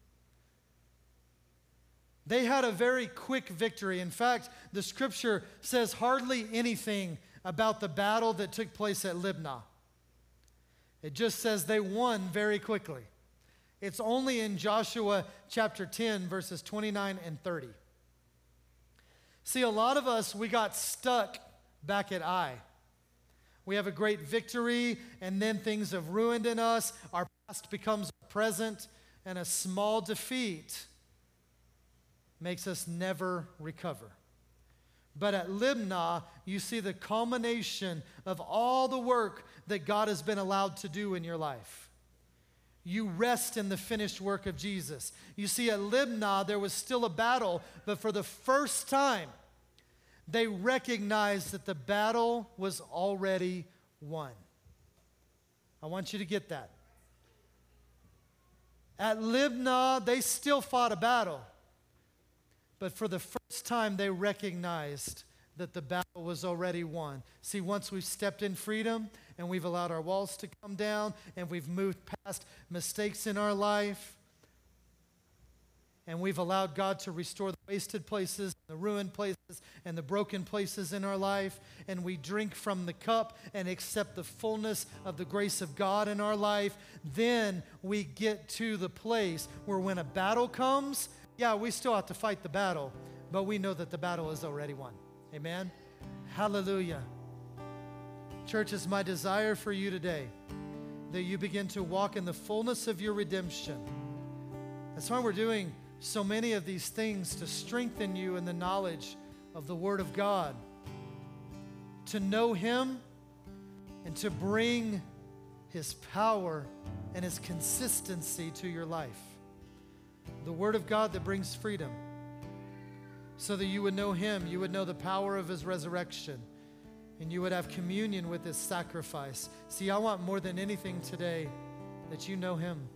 They had a very quick victory. In fact, the scripture says hardly anything about the battle that took place at Libnah. It just says they won very quickly. It's only in Joshua chapter ten, verses twenty-nine and thirty. See, a lot of us, we got stuck back at Ai. We have a great victory, and then things have ruined in us. Our past becomes present, and a small defeat makes us never recover. But at Libnah, you see the culmination of all the work that God has been allowed to do in your life. You rest in the finished work of Jesus. You see, at Libnah, there was still a battle, but for the first time, they recognized that the battle was already won. I want you to get that. At Libnah, they still fought a battle, but for the first time, they recognized that the battle was already won. See, once we've stepped in freedom and we've allowed our walls to come down and we've moved past mistakes in our life and we've allowed God to restore the wasted places, the ruined places, and the broken places in our life, and we drink from the cup and accept the fullness of the grace of God in our life, then we get to the place where when a battle comes, yeah, we still have to fight the battle, but we know that the battle is already won. Amen? Hallelujah. Church, it's my desire for you today that you begin to walk in the fullness of your redemption. That's why we're doing so many of these things, to strengthen you in the knowledge of the Word of God, to know Him and to bring His power and His consistency to your life. The Word of God that brings freedom, so that you would know Him, you would know the power of His resurrection, and you would have communion with His sacrifice. See, I want more than anything today that you know Him.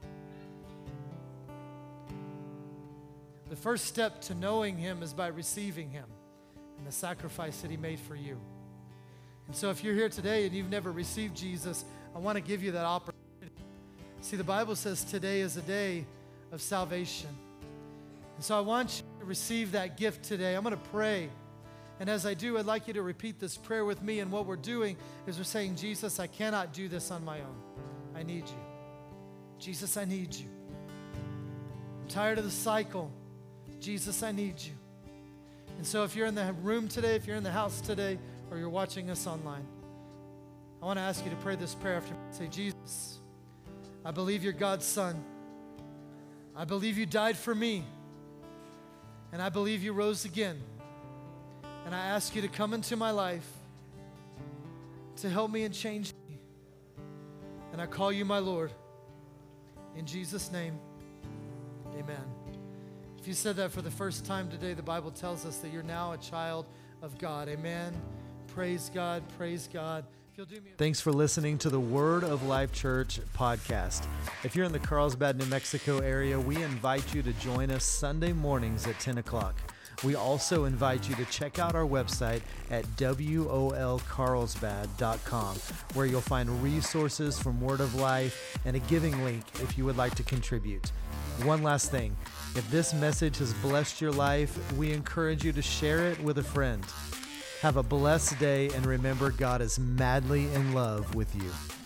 The first step to knowing Him is by receiving Him and the sacrifice that He made for you. And so if you're here today and you've never received Jesus, I want to give you that opportunity. See, the Bible says today is a day of salvation. And so I want you to receive that gift today. I'm going to pray. And as I do, I'd like you to repeat this prayer with me. And what we're doing is we're saying, Jesus, I cannot do this on my own. I need you. Jesus, I need you. I'm tired of the cycle. Jesus, I need you. And so if you're in the room today, if you're in the house today, or you're watching us online, I want to ask you to pray this prayer after me. Say, Jesus, I believe you're God's Son. I believe you died for me. And I believe you rose again. And I ask you to come into my life to help me and change me. And I call you my Lord. In Jesus' name, amen. If you said that for the first time today, the Bible tells us that you're now a child of God. Amen. Praise God. Praise God. If you'll do me a- Thanks for listening to the Word of Life Church podcast. If you're in the Carlsbad, New Mexico area, we invite you to join us Sunday mornings at ten o'clock. We also invite you to check out our website at W O L carlsbad dot com, where you'll find resources from Word of Life and a giving link if you would like to contribute. One last thing, if this message has blessed your life, we encourage you to share it with a friend. Have a blessed day, and remember, God is madly in love with you.